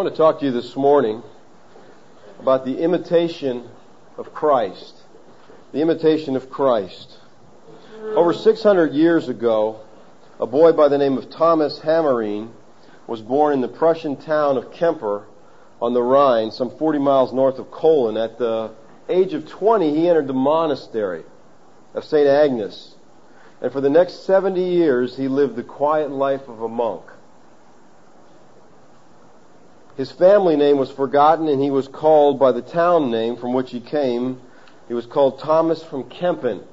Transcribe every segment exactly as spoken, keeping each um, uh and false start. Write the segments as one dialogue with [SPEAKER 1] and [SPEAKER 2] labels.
[SPEAKER 1] I want to talk to you this morning about the imitation of Christ. The imitation of Christ. Over six hundred years ago, a boy by the name of Thomas Hammerine was born in the Prussian town of Kemper on the Rhine, some forty miles north of Cologne. At the age of twenty, he entered the monastery of Saint Agnes. And for the next seventy years, he lived the quiet life of a monk. His family name was forgotten, and he was called by the town name from which he came. He was called Thomas from Kempen.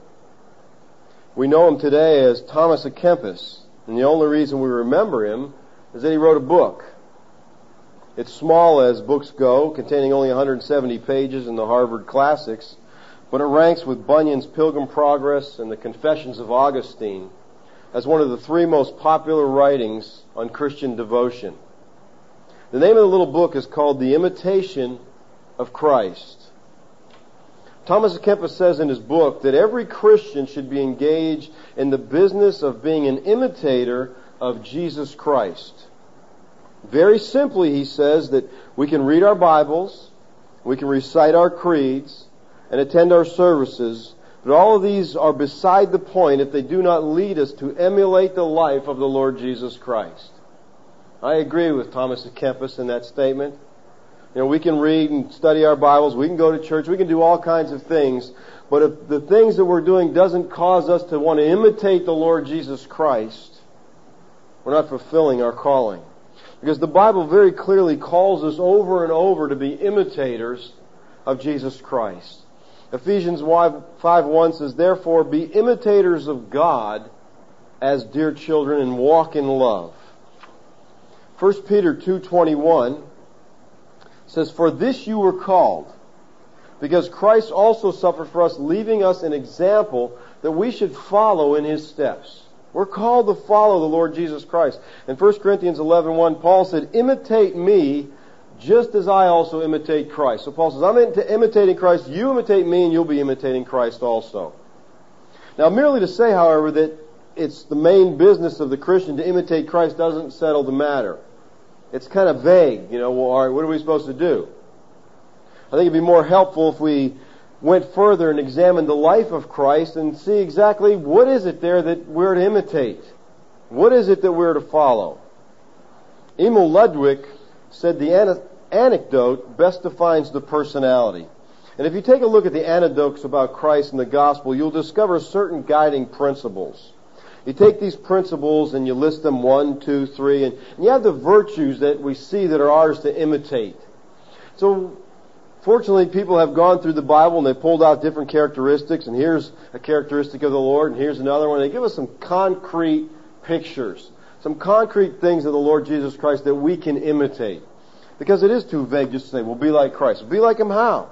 [SPEAKER 1] We know him today as Thomas à Kempis, and the only reason we remember him is that he wrote a book. It's small as books go, containing only one hundred seventy pages in the Harvard Classics, but it ranks with Bunyan's Pilgrim Progress and the Confessions of Augustine as one of the three most popular writings on Christian devotion. The name of the little book is called The Imitation of Christ. Thomas à Kempis says in his book that every Christian should be engaged in the business of being an imitator of Jesus Christ. Very simply, he says that we can read our Bibles, we can recite our creeds, and attend our services, but all of these are beside the point if they do not lead us to emulate the life of the Lord Jesus Christ. I agree with Thomas à Kempis in that statement. You know, we can read and study our Bibles, we can go to church, we can do all kinds of things, but if the things that we're doing doesn't cause us to want to imitate the Lord Jesus Christ, we're not fulfilling our calling. Because the Bible very clearly calls us over and over to be imitators of Jesus Christ. Ephesians five one says, "Therefore be imitators of God as dear children and walk in love." First Peter two twenty-one says, "For this you were called, because Christ also suffered for us, leaving us an example that we should follow in His steps." We're called to follow the Lord Jesus Christ. In First Corinthians eleven one, Paul said, "Imitate me just as I also imitate Christ." So Paul says, I'm imitating Christ, you imitate me, and you'll be imitating Christ also. Now, merely to say, however, that it's the main business of the Christian to imitate Christ doesn't settle the matter. It's kind of vague, you know, well, all right, what are we supposed to do? I think it'd be more helpful if we went further and examined the life of Christ and see exactly what is it there that we're to imitate. What is it that we're to follow? Emil Ludwig said the an- anecdote best defines the personality. And if you take a look at the anecdotes about Christ in the gospel, you'll discover certain guiding principles. You take these principles and you list them one, two, three, and you have the virtues that we see that are ours to imitate. So, fortunately, people have gone through the Bible and they've pulled out different characteristics, and here's a characteristic of the Lord, and here's another one. They give us some concrete pictures, some concrete things of the Lord Jesus Christ that we can imitate. Because it is too vague just to say, well, be like Christ. Well, be like Him how?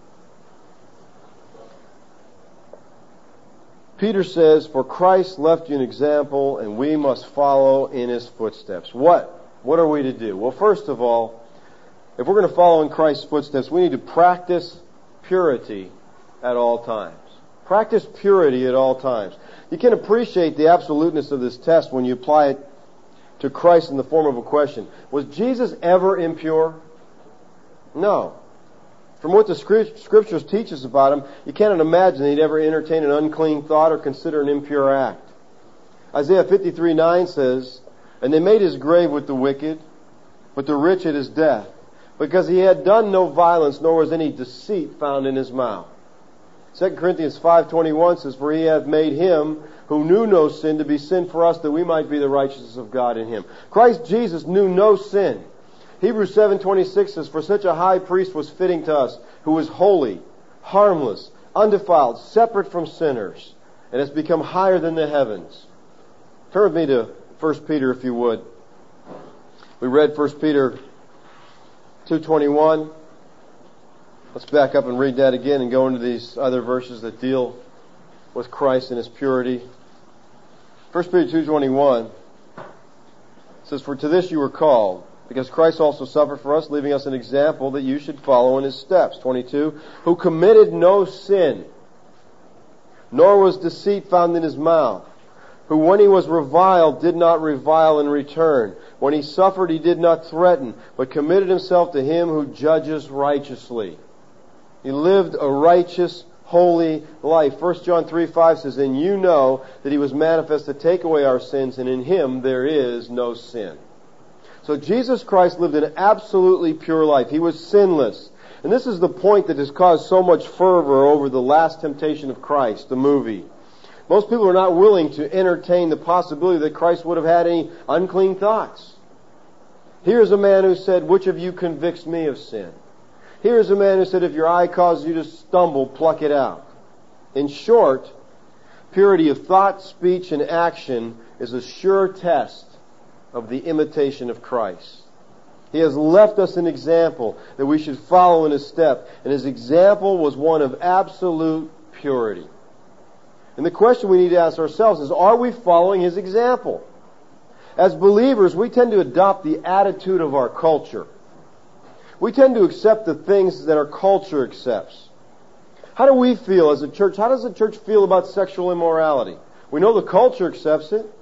[SPEAKER 1] Peter says, "For Christ left you an example, and we must follow in His footsteps." What? What are we to do? Well, first of all, if we're going to follow in Christ's footsteps, we need to practice purity at all times. Practice purity at all times. You can appreciate the absoluteness of this test when you apply it to Christ in the form of a question. Was Jesus ever impure? No. From what the Scriptures teach us about Him, you cannot imagine He'd ever entertain an unclean thought or consider an impure act. Isaiah fifty-three nine says, "And they made His grave with the wicked, but the rich at His death, because He had done no violence, nor was any deceit found in His mouth." Second Corinthians five twenty-one says, "For He hath made Him who knew no sin to be sin for us, that we might be the righteousness of God in Him." Christ Jesus knew no sin. Hebrews seven twenty-six says, "For such a high priest was fitting to us, who is holy, harmless, undefiled, separate from sinners, and has become higher than the heavens." Turn with me to First Peter, if you would. We read First Peter two twenty-one. Let's back up and read that again and go into these other verses that deal with Christ and His purity. First Peter two twenty-one says, "For to this you were called, because Christ also suffered for us, leaving us an example that you should follow in His steps." twenty-two, "Who committed no sin, nor was deceit found in His mouth. who when he was reviled did not revile in return. When he suffered he did not threaten, but committed himself to him who judges righteously. He lived a righteous, holy life. First John three five says, and you know that he was manifest to take away our sins, and in him there is no sin. So Jesus Christ lived an absolutely pure life. He was sinless. And this is the point that has caused so much fervor over The Last Temptation of Christ, the movie. Most people are not willing to entertain the possibility that Christ would have had any unclean thoughts. Here's a man who said, which of you convicts me of sin? Here's a man who said, if your eye causes you to stumble, pluck it out. In short, purity of thought, speech, and action is a sure test of the imitation of Christ. He has left us an example that we should follow in his step. And his example was one of absolute purity. And the question we need to ask ourselves is, are we following his example? As believers, we tend to adopt the attitude of our culture. We tend to accept the things that our culture accepts. How do we feel as a church? How does the church feel about sexual immorality? We know the culture accepts it.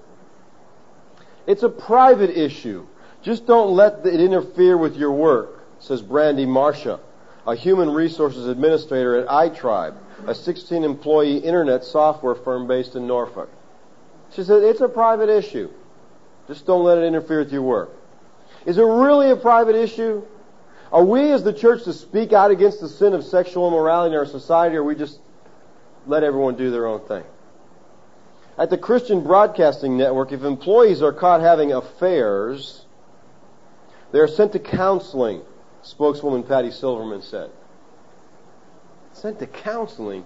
[SPEAKER 1] It's a private issue. Just don't let it interfere with your work, says Brandy Marsha, a human resources administrator at iTribe, a sixteen-employee internet software firm based in Norfolk. She said, it's a private issue. Just don't let it interfere with your work. Is it really a private issue? Are we as the church to speak out against the sin of sexual immorality in our society, or we just let everyone do their own thing? At the Christian Broadcasting Network, if employees are caught having affairs, they are sent to counseling, spokeswoman Patty Silverman said. Sent to counseling?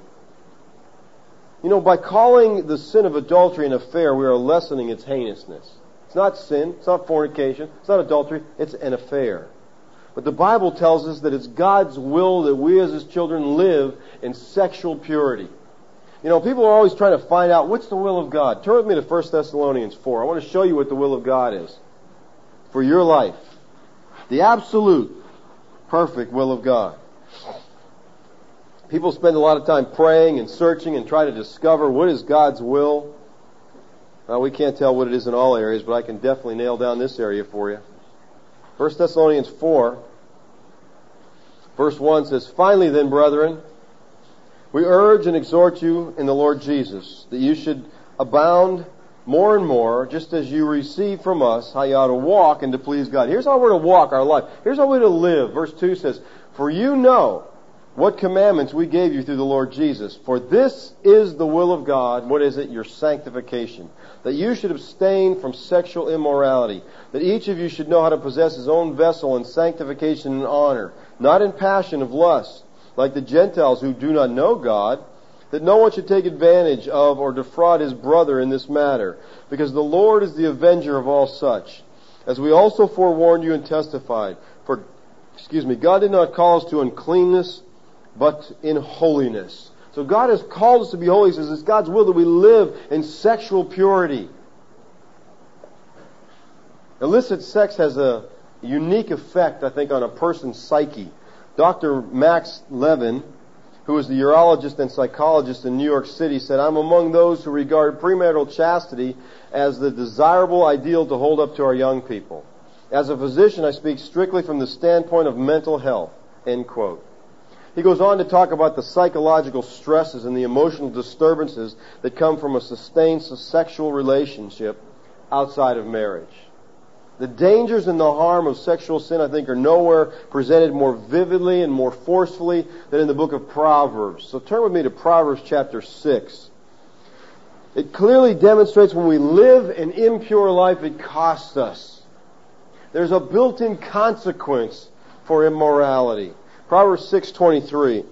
[SPEAKER 1] You know, by calling the sin of adultery an affair, we are lessening its heinousness. It's not sin, it's not fornication, it's not adultery, it's an affair. But the Bible tells us that it's God's will that we as his children live in sexual purity. You know, people are always trying to find out what's the will of God. Turn with me to First Thessalonians four. I want to show you what the will of God is for your life. The absolute, perfect will of God. People spend a lot of time praying and searching and trying to discover what is God's will. Well, we can't tell what it is in all areas, but I can definitely nail down this area for you. First Thessalonians four, verse one says, finally then, brethren, we urge and exhort you in the Lord Jesus, that you should abound more and more, just as you receive from us how you ought to walk and to please God. Here's how we're to walk our life. Here's how we're to live. Verse two says, for you know what commandments we gave you through the Lord Jesus. For this is the will of God. What is it? Your sanctification. That you should abstain from sexual immorality. That each of you should know how to possess his own vessel in sanctification and honor, not in passion of lust, like the Gentiles who do not know God, that no one should take advantage of or defraud his brother in this matter, because the Lord is the avenger of all such, as we also forewarned you and testified. For, excuse me, God did not call us to uncleanness, but in holiness. So God has called us to be holy. He says it's God's will that we live in sexual purity. Illicit sex has a unique effect, I think, on a person's psyche. Doctor Max Levin, who is the urologist and psychologist in New York City, said, I'm among those who regard premarital chastity as the desirable ideal to hold up to our young people. As a physician, I speak strictly from the standpoint of mental health, end quote. He goes on to talk about the psychological stresses and the emotional disturbances that come from a sustained sexual relationship outside of marriage. The dangers and the harm of sexual sin, I think, are nowhere presented more vividly and more forcefully than in the book of Proverbs. So turn with me to Proverbs chapter six. It clearly demonstrates when we live an impure life, it costs us. There's a built-in consequence for immorality. Proverbs six twenty-three.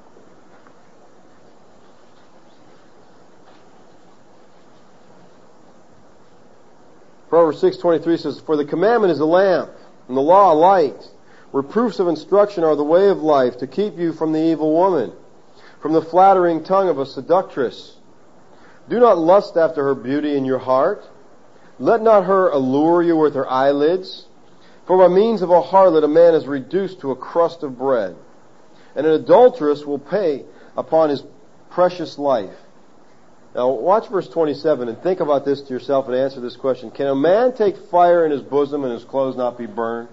[SPEAKER 1] Proverbs six twenty-three says, for the commandment is a lamp, and the law a light. Reproofs of instruction are the way of life, to keep you from the evil woman, from the flattering tongue of a seductress. Do not lust after her beauty in your heart. Let not her allure you with her eyelids. For by means of a harlot a man is reduced to a crust of bread, and an adulteress will pay upon his precious life. Now watch verse twenty-seven and think about this to yourself and answer this question. Can a man take fire in his bosom and his clothes not be burned?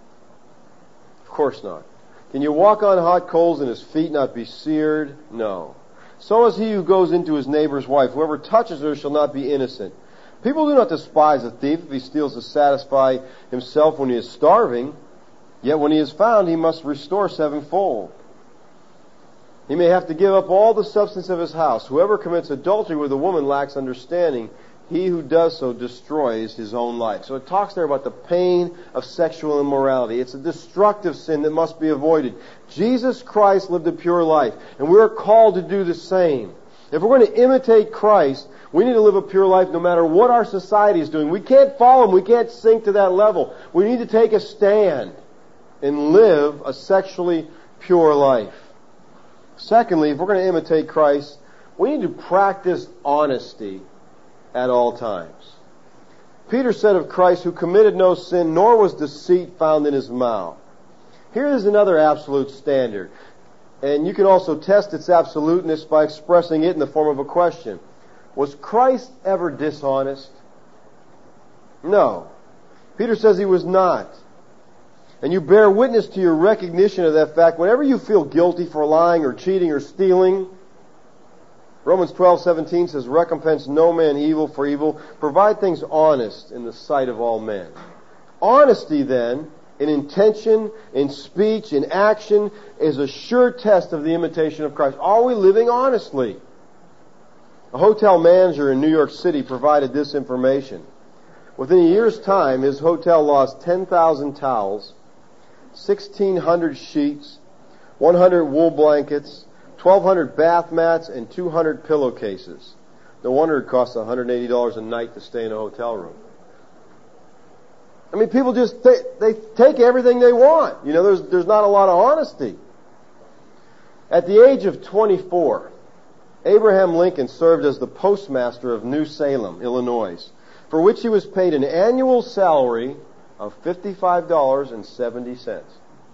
[SPEAKER 1] Of course not. Can you walk on hot coals and his feet not be seared? No. So is he who goes into his neighbor's wife. Whoever touches her shall not be innocent. People do not despise a thief if he steals to satisfy himself when he is starving. Yet when he is found, he must restore sevenfold. He may have to give up all the substance of his house. Whoever commits adultery with a woman lacks understanding. He who does so destroys his own life. So it talks there about the pain of sexual immorality. It's a destructive sin that must be avoided. Jesus Christ lived a pure life, and we're called to do the same. If we're going to imitate Christ, we need to live a pure life no matter what our society is doing. We can't follow him. We can't sink to that level. We need to take a stand and live a sexually pure life. Secondly, if we're going to imitate Christ, we need to practice honesty at all times. Peter said of Christ, who committed no sin, nor was deceit found in his mouth. Here is another absolute standard. And you can also test its absoluteness by expressing it in the form of a question. Was Christ ever dishonest? No. Peter says he was not. And you bear witness to your recognition of that fact whenever you feel guilty for lying or cheating or stealing. Romans twelve seventeen says, recompense no man evil for evil. Provide things honest in the sight of all men. Honesty, then, in intention, in speech, in action, is a sure test of the imitation of Christ. Are we living honestly? A hotel manager in New York City provided this information. Within a year's time, his hotel lost ten thousand towels, sixteen hundred sheets, one hundred wool blankets, twelve hundred bath mats, and two hundred pillowcases. No wonder it costs one hundred eighty dollars a night to stay in a hotel room. I mean, people just, they, they take everything they want. You know, there's, there's not a lot of honesty. At the age of twenty-four, Abraham Lincoln served as the postmaster of New Salem, Illinois, for which he was paid an annual salary of fifty-five dollars and seventy cents.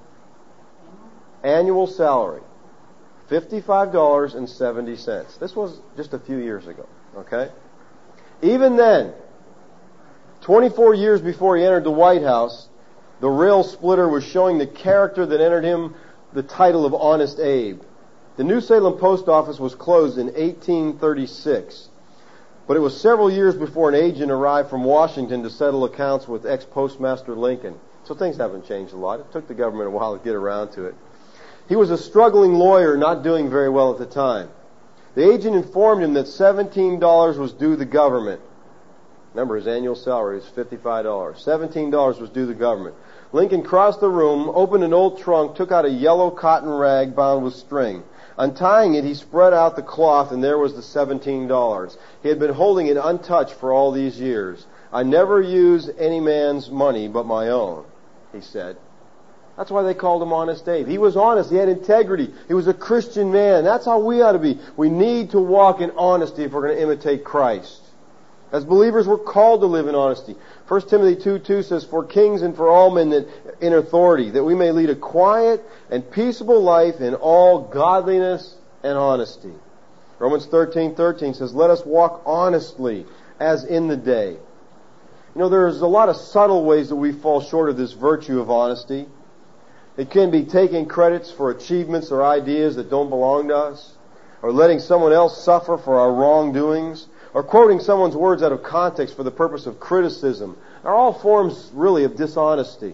[SPEAKER 1] Annual salary. fifty-five dollars and seventy cents. This was just a few years ago, okay? Even then, twenty-four years before he entered the White House, the rail splitter was showing the character that entered him the title of Honest Abe. The New Salem post office was closed in eighteen thirty-six, but it was several years before an agent arrived from Washington to settle accounts with ex-postmaster Lincoln. So things haven't changed a lot. It took the government a while to get around to it. He was a struggling lawyer, not doing very well at the time. The agent informed him that seventeen dollars was due the government. Remember, his annual salary is fifty-five dollars. seventeen dollars was due the government. Lincoln crossed the room, opened an old trunk, took out a yellow cotton rag bound with string. Untying it, he spread out the cloth, and there was the seventeen dollars. He had been holding it untouched for all these years. I never use any man's money but my own, he said. That's why they called him Honest Abe. He was honest. He had integrity. He was a Christian man. That's how we ought to be. We need to walk in honesty if we're going to imitate Christ. As believers, we're called to live in honesty. First Timothy two two says, for kings and for all men that in authority, that we may lead a quiet and peaceable life in all godliness and honesty. Romans thirteen thirteen says, let us walk honestly as in the day. You know, there's a lot of subtle ways that we fall short of this virtue of honesty. It can be taking credits for achievements or ideas that don't belong to us, or letting someone else suffer for our wrongdoings, or quoting someone's words out of context for the purpose of criticism, are all forms really of dishonesty.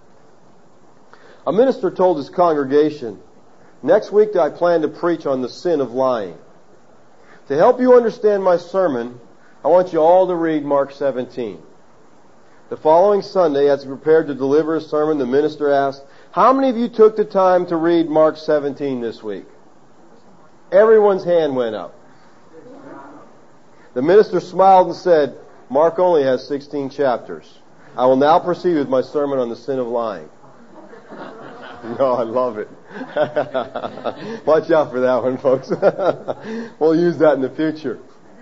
[SPEAKER 1] A minister told his congregation, next week I plan to preach on the sin of lying. To help you understand my sermon, I want you all to read Mark seventeen. The following Sunday, as he prepared to deliver his sermon, the minister asked, how many of you took the time to read Mark seventeen this week? Everyone's hand went up. The minister smiled and said, Mark only has sixteen chapters. I will now proceed with my sermon on the sin of lying. No, I love it. Watch out for that one, folks. We'll use that in the future.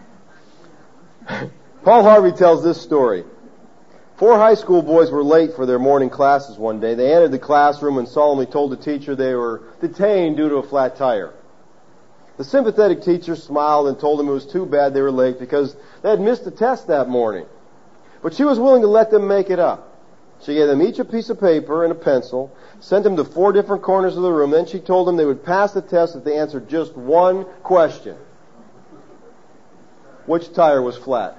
[SPEAKER 1] Paul Harvey tells this story. Four high school boys were late for their morning classes one day. They entered the classroom and solemnly told the teacher they were detained due to a flat tire. The sympathetic teacher smiled and told them it was too bad they were late because they had missed the test that morning. But she was willing to let them make it up. She gave them each a piece of paper and a pencil, sent them to four different corners of the room. Then she told them they would pass the test if they answered just one question. Which tire was flat?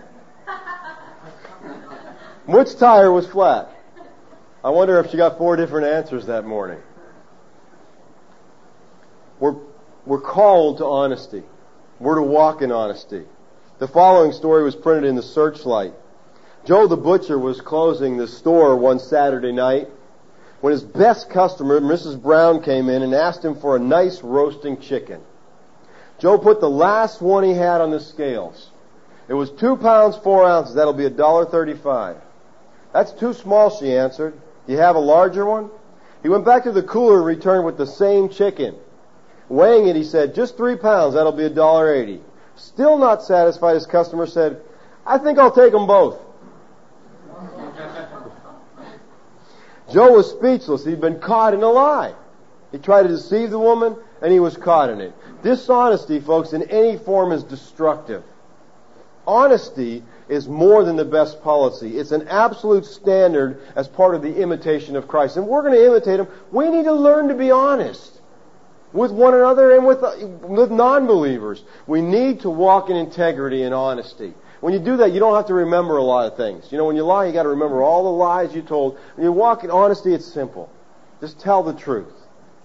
[SPEAKER 1] Which tire was flat? I wonder if she got four different answers that morning. We're, we're called to honesty. We're to walk in honesty. The following story was printed in the Searchlight. Joe the butcher was closing the store one Saturday night when his best customer, Missus Brown, came in and asked him for a nice roasting chicken. Joe put the last one he had on the scales. It was two pounds, four ounces. That'll be a dollar thirty-five. That's too small, she answered. Do you have a larger one? He went back to the cooler and returned with the same chicken. Weighing it, he said, just three pounds. That'll be a dollar eighty. Still not satisfied, his customer said, I think I'll take them both. Joe was speechless. He'd been caught in a lie. He tried to deceive the woman, and he was caught in it. Dishonesty, folks, in any form is destructive. Honesty is more than the best policy. It's an absolute standard as part of the imitation of Christ. And we're going to imitate Him. We need to learn to be honest with one another and with, with non-believers. We need to walk in integrity and honesty. When you do that, you don't have to remember a lot of things. You know, when you lie, you got to remember all the lies you told. When you walk in honesty, it's simple. Just tell the truth.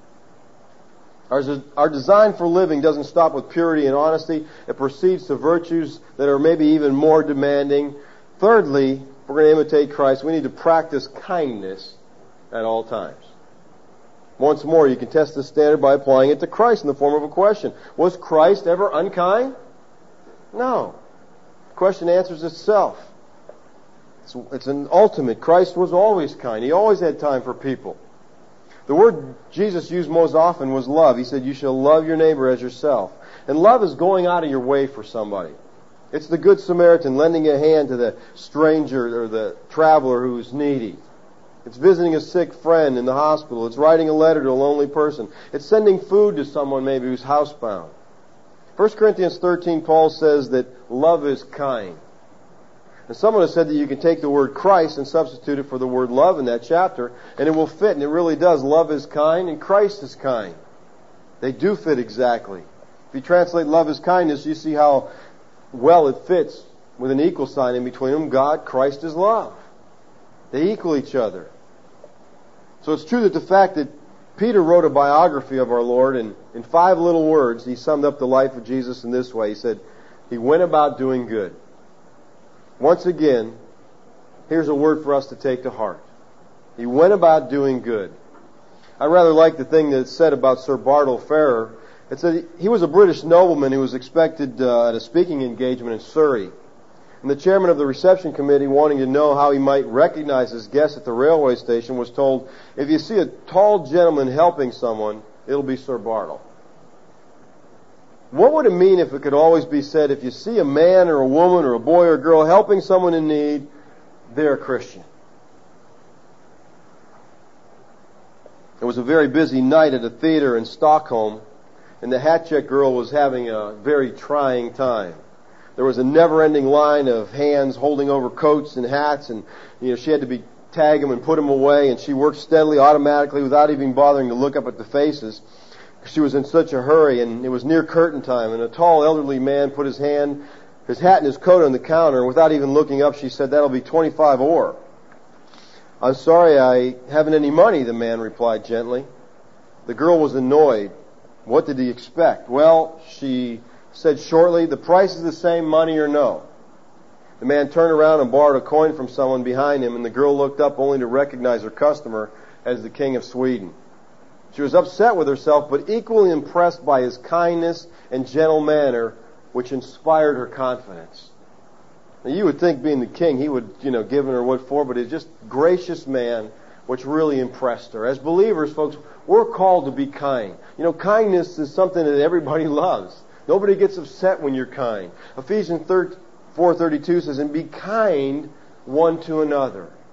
[SPEAKER 1] Our, our design for living doesn't stop with purity and honesty. It proceeds to virtues that are maybe even more demanding. Thirdly, if we're going to imitate Christ, we need to practice kindness at all times. Once more, you can test this standard by applying it to Christ in the form of a question. Was Christ ever unkind? No. The question answers itself. It's, it's an ultimate. Christ was always kind. He always had time for people. The word Jesus used most often was love. He said, you shall love your neighbor as yourself. And love is going out of your way for somebody. It's the Good Samaritan lending a hand to the stranger or the traveler who's needy. It's visiting a sick friend in the hospital. It's writing a letter to a lonely person. It's sending food to someone maybe who's housebound. First Corinthians thirteen, Paul says that love is kind. And someone has said that you can take the word Christ and substitute it for the word love in that chapter, and it will fit, and it really does. Love is kind, and Christ is kind. They do fit exactly. If you translate love as kindness, you see how well it fits with an equal sign in between them. God, Christ is love. They equal each other. So it's true that the fact that Peter wrote a biography of our Lord, and in five little words, he summed up the life of Jesus in this way. He said, He went about doing good. Once again, here's a word for us to take to heart. He went about doing good. I rather like the thing that's said about Sir Bartle Ferrer. It said he was a British nobleman who was expected uh, at a speaking engagement in Surrey. And the chairman of the reception committee, wanting to know how he might recognize his guest at the railway station, was told, if you see a tall gentleman helping someone, it'll be Sir Bartle. What would it mean if it could always be said, if you see a man or a woman or a boy or a girl helping someone in need, they're a Christian? It was a very busy night at a theater in Stockholm, and the hat check girl was having a very trying time. There was a never-ending line of hands holding over coats and hats, and you know she had to be tag them and put them away, and she worked steadily, automatically, without even bothering to look up at the faces. She was in such a hurry, and it was near curtain time, and a tall elderly man put his hand, his hat and his coat on the counter, and without even looking up, she said, that'll be twenty-five or. I'm sorry, I haven't any money, the man replied gently. The girl was annoyed. What did he expect? Well, she said shortly, the price is the same, money or no. The man turned around and borrowed a coin from someone behind him, and the girl looked up only to recognize her customer as the King of Sweden. She was upset with herself, but equally impressed by his kindness and gentle manner, which inspired her confidence. Now, you would think, being the king, he would, you know, given her what for, but he's just gracious man, which really impressed her. As believers, folks, we're called to be kind. You know, kindness is something that everybody loves. Nobody gets upset when you're kind. Ephesians four thirty-two says, and be kind one to another,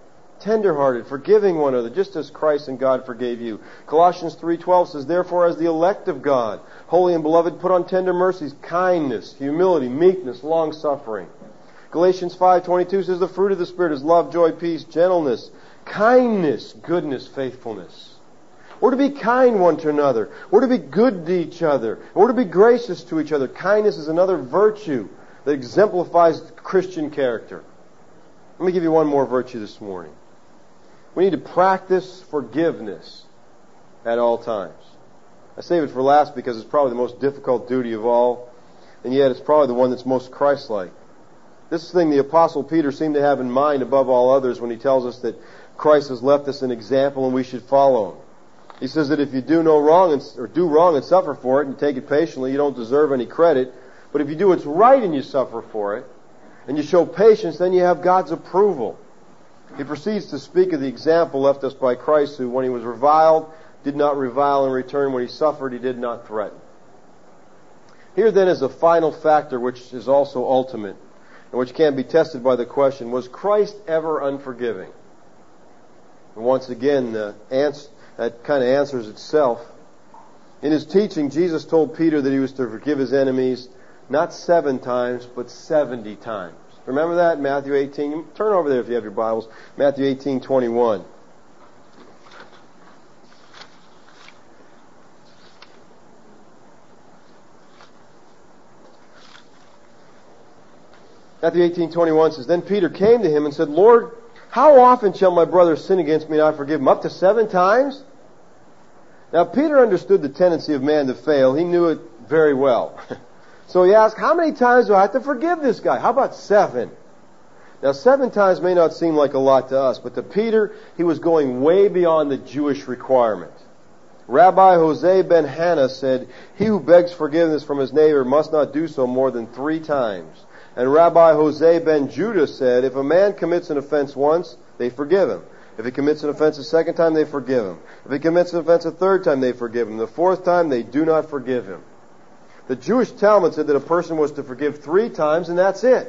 [SPEAKER 1] tenderhearted, forgiving one another, just as Christ and God forgave you. Colossians three twelve says, therefore, as the elect of God, holy and beloved, put on tender mercies, kindness, humility, meekness, long-suffering. Galatians five twenty-two says, the fruit of the Spirit is love, joy, peace, gentleness, kindness, goodness, faithfulness. We're to be kind one to another. We're to be good to each other. We're to be gracious to each other. Kindness is another virtue that exemplifies Christian character. Let me give you one more virtue this morning. We need to practice forgiveness at all times. I save it for last because it's probably the most difficult duty of all, and yet it's probably the one that's most Christ-like. This thing the Apostle Peter seemed to have in mind above all others when he tells us that Christ has left us an example and we should follow him. He says that if you do no wrong and, or do wrong and suffer for it and take it patiently, you don't deserve any credit. But if you do what's right and you suffer for it, and you show patience, then you have God's approval. He proceeds to speak of the example left us by Christ, who, when he was reviled, did not revile in return. When he suffered, he did not threaten. Here then is a final factor which is also ultimate, and which can be tested by the question, was Christ ever unforgiving? And once again, the answer, that kind of answers itself. In his teaching, Jesus told Peter that he was to forgive his enemies not seven times, but seventy times. Remember that? Matthew eighteen. Turn over there if you have your Bibles. Matthew eighteen twenty-one. Matthew eighteen twenty-one says, then Peter came to him and said, Lord, how often shall my brother sin against me and I forgive him? Up to seven times? Now Peter understood the tendency of man to fail. He knew it very well. So he asked, how many times do I have to forgive this guy? How about seven? Now seven times may not seem like a lot to us, but to Peter, he was going way beyond the Jewish requirement. Rabbi Jose ben Hannah said, he who begs forgiveness from his neighbor must not do so more than three times. And Rabbi Jose ben Judah said, if a man commits an offense once, they forgive him. If he commits an offense a second time, they forgive him. If he commits an offense a third time, they forgive him. The fourth time, they do not forgive him. The Jewish Talmud said that a person was to forgive three times, and that's it.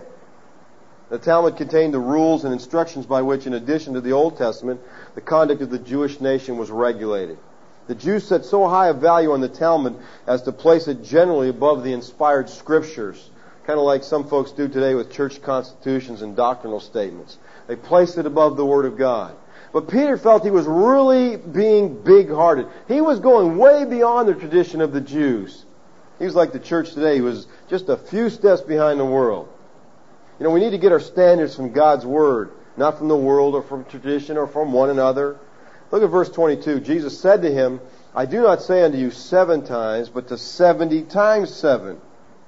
[SPEAKER 1] The Talmud contained the rules and instructions by which, in addition to the Old Testament, the conduct of the Jewish nation was regulated. The Jews set so high a value on the Talmud as to place it generally above the inspired Scriptures, kind of like some folks do today with church constitutions and doctrinal statements. They placed it above the Word of God. But Peter felt he was really being big-hearted. He was going way beyond the tradition of the Jews. He was like the church today. He was just a few steps behind the world. You know, we need to get our standards from God's Word, not from the world or from tradition or from one another. Look at verse twenty-two. Jesus said to him, I do not say unto you seven times, but to seventy times seven.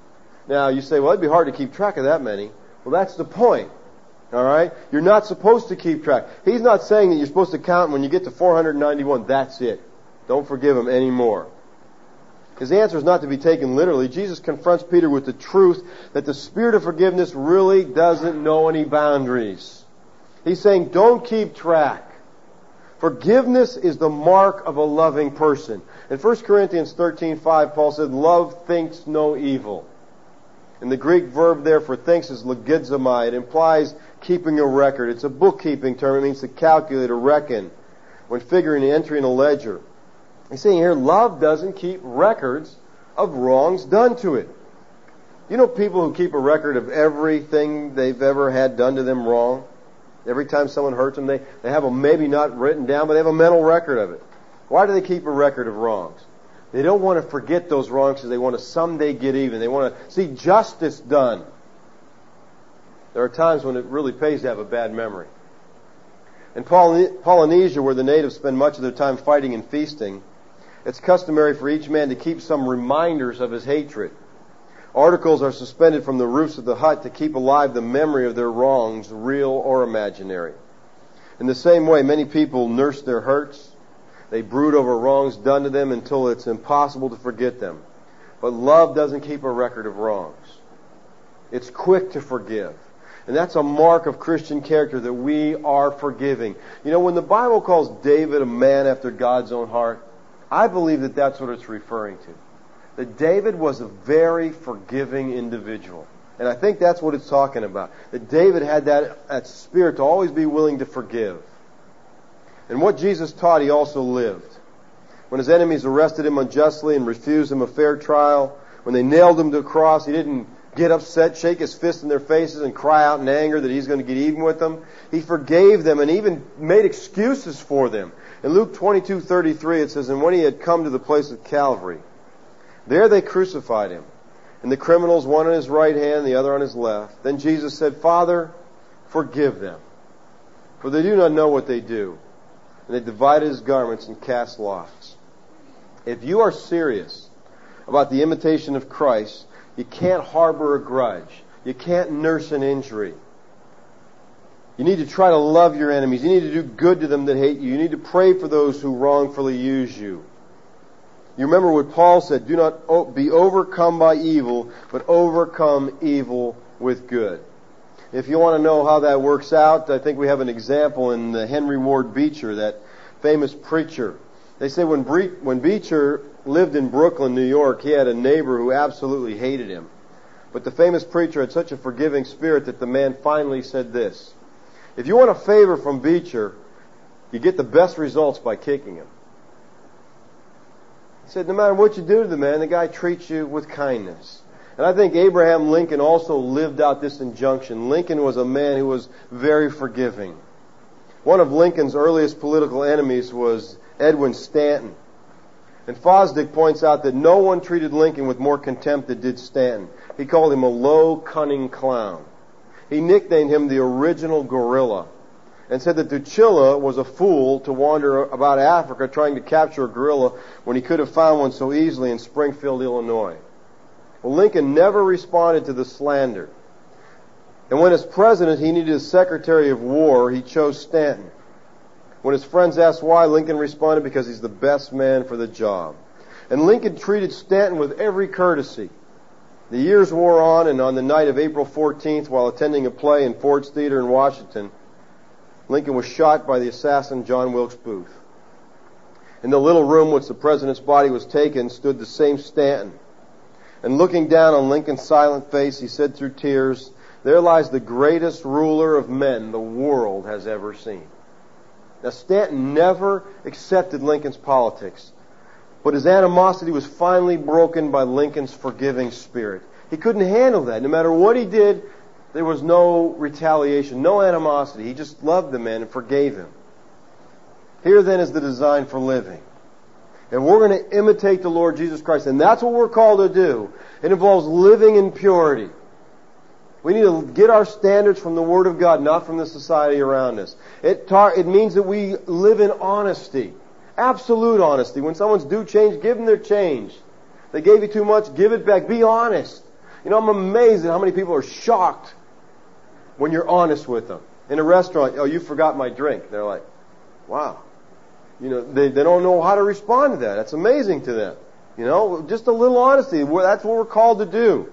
[SPEAKER 1] Now, you say, well, it'd be hard to keep track of that many. Well, that's the point. All right? You're not supposed to keep track. He's not saying that you're supposed to count when you get to four hundred ninety-one. That's it. Don't forgive him anymore. His answer is not to be taken literally. Jesus confronts Peter with the truth that the spirit of forgiveness really doesn't know any boundaries. He's saying, don't keep track. Forgiveness is the mark of a loving person. In First Corinthians thirteen five, Paul said, love thinks no evil. And the Greek verb there for thinks is logizomai. It implies keeping a record. It's a bookkeeping term. It means to calculate or reckon when figuring and entering a ledger. He's saying here, love doesn't keep records of wrongs done to it. You know people who keep a record of everything they've ever had done to them wrong? Every time someone hurts them, they, they have them maybe not written down, but they have a mental record of it. Why do they keep a record of wrongs? They don't want to forget those wrongs because they want to someday get even. They want to see justice done. There are times when it really pays to have a bad memory. In Polynesia, where the natives spend much of their time fighting and feasting, it's customary for each man to keep some reminders of his hatred. Articles are suspended from the roofs of the hut to keep alive the memory of their wrongs, real or imaginary. In the same way, many people nurse their hurts. They brood over wrongs done to them until it's impossible to forget them. But love doesn't keep a record of wrongs. It's quick to forgive. And that's a mark of Christian character, that we are forgiving. You know, when the Bible calls David a man after God's own heart, I believe that that's what it's referring to. That David was a very forgiving individual. And I think that's what it's talking about. That David had that, that spirit to always be willing to forgive. And what Jesus taught, he also lived. When his enemies arrested him unjustly and refused him a fair trial, when they nailed him to a cross, he didn't get upset, shake his fist in their faces, and cry out in anger that he's going to get even with them. He forgave them and even made excuses for them. In Luke twenty-two thirty-three it says, "And when he had come to the place of Calvary, there they crucified him, and the criminals, one on his right hand, the other on his left. Then Jesus said, Father, forgive them, for they do not know what they do. And they divided his garments and cast lots." If you are serious about the imitation of Christ, you can't harbor a grudge. You can't nurse an injury. You need to try to love your enemies. You need to do good to them that hate you. You need to pray for those who wrongfully use you. You remember what Paul said, do not be overcome by evil, but overcome evil with good. If you want to know how that works out, I think we have an example in Henry Ward Beecher, that famous preacher. They say when, Bre- when Beecher lived in Brooklyn, New York, he had a neighbor who absolutely hated him. But the famous preacher had such a forgiving spirit that the man finally said this: if you want a favor from Beecher, you get the best results by kicking him. He said, no matter what you do to the man, the guy treats you with kindness. And I think Abraham Lincoln also lived out this injunction. Lincoln was a man who was very forgiving. One of Lincoln's earliest political enemies was Edwin Stanton. And Fosdick points out that no one treated Lincoln with more contempt than did Stanton. He called him a low, cunning clown. He nicknamed him the original gorilla, and said that Duchilla was a fool to wander about Africa trying to capture a gorilla when he could have found one so easily in Springfield, Illinois. Well, Lincoln never responded to the slander. And when as president he needed a secretary of war, he chose Stanton. When his friends asked why, Lincoln responded, because he's the best man for the job. And Lincoln treated Stanton with every courtesy. The years wore on, and on the night of April fourteenth, while attending a play in Ford's Theater in Washington, Lincoln was shot by the assassin John Wilkes Booth. In the little room which the president's body was taken stood the same Stanton. And looking down on Lincoln's silent face, he said through tears, "There lies the greatest ruler of men the world has ever seen." Now, Stanton never accepted Lincoln's politics, but his animosity was finally broken by Lincoln's forgiving spirit. He couldn't handle that. No matter what he did, there was no retaliation, no animosity. He just loved the man and forgave him. Here then is the design for living. And we're going to imitate the Lord Jesus Christ, and that's what we're called to do. It involves living in purity. We need to get our standards from the Word of God, not from the society around us. It, tar- it means that we live in honesty, absolute honesty. When someone's due change, give them their change. They gave you too much, give it back. Be honest. You know, I'm amazed at how many people are shocked when you're honest with them. In a restaurant, oh, you forgot my drink. They're like, wow. You know, they, they don't know how to respond to that. That's amazing to them. You know, just a little honesty. That's what we're called to do.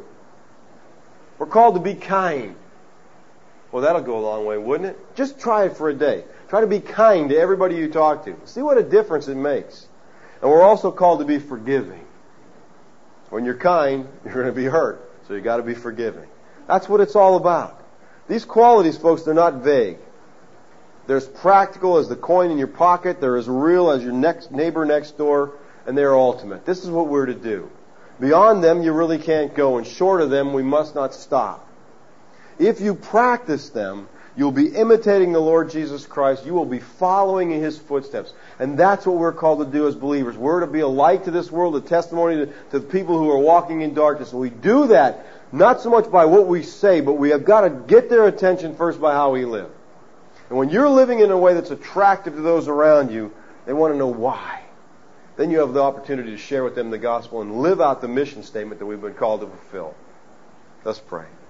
[SPEAKER 1] We're called to be kind. Well, that'll go a long way, wouldn't it? Just try it for a day. Try to be kind to everybody you talk to. See what a difference it makes. And we're also called to be forgiving. When you're kind, you're going to be hurt. So you've got to be forgiving. That's what it's all about. These qualities, folks, they're not vague. They're as practical as the coin in your pocket. They're as real as your next neighbor next door. And they're ultimate. This is what we're to do. Beyond them, you really can't go. And short of them, we must not stop. If you practice them, you'll be imitating the Lord Jesus Christ. You will be following in His footsteps. And that's what we're called to do as believers. We're to be a light to this world, a testimony to, to the people who are walking in darkness. And we do that not so much by what we say, but we have got to get their attention first by how we live. And when you're living in a way that's attractive to those around you, they want to know why. Then you have the opportunity to share with them the gospel and live out the mission statement that we've been called to fulfill. Let's pray.